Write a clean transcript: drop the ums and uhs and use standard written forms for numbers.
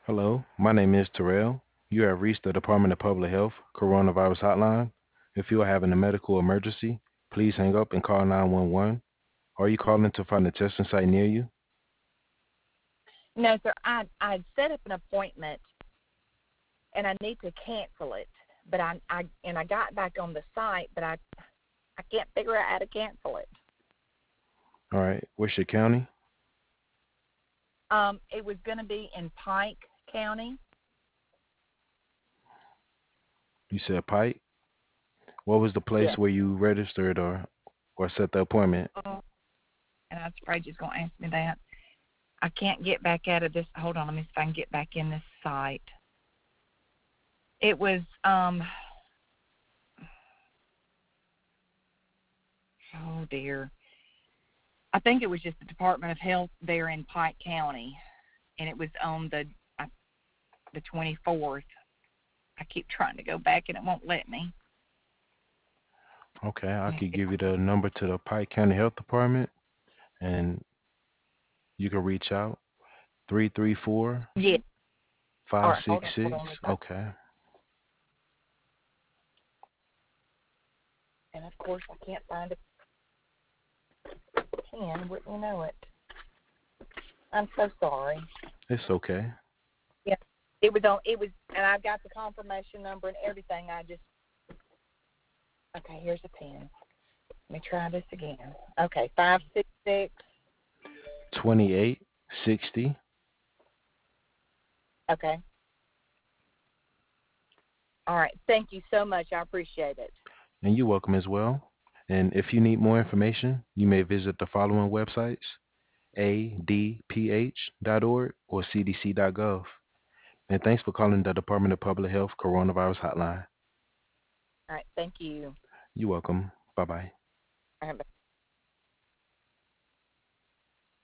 Hello, my name is Terrell. You have reached the Department of Public Health Coronavirus Hotline. If you are having a medical emergency, please hang up and call 911. Are you calling to find a testing site near you? No, sir. I'd set up an appointment and I need to cancel it, but I got back on the site, but I can't figure out how to cancel it. All right, what's your county? It was going to be in Pike County. You said Pike. What was the place Yes. where you registered or set the appointment? And I was afraid you was going to ask me that. I can't get back out of this. Hold on, let me see if I can get back in this site. It was oh dear. I think it was just the Department of Health there in Pike County, and it was on the 24th. I keep trying to go back and it won't let me. Okay, I could give you the number to the Pike County Health Department and you can reach out. 334 Yeah. All right, hold on, 566. hold on. Okay. And of course, I can't find a pen. Wouldn't you know it? I'm so sorry. It's okay. Yeah, it was on. It was, and I've got the confirmation number and everything. Okay. Here's a pen. Let me try this again. Okay, 566. 2860. Okay. All right. Thank you so much. I appreciate it. And you're welcome as well. And if you need more information, you may visit the following websites: adph.org or cdc.gov. And thanks for calling the Department of Public Health Coronavirus Hotline. All right. Thank you. You're welcome. Bye bye. All right.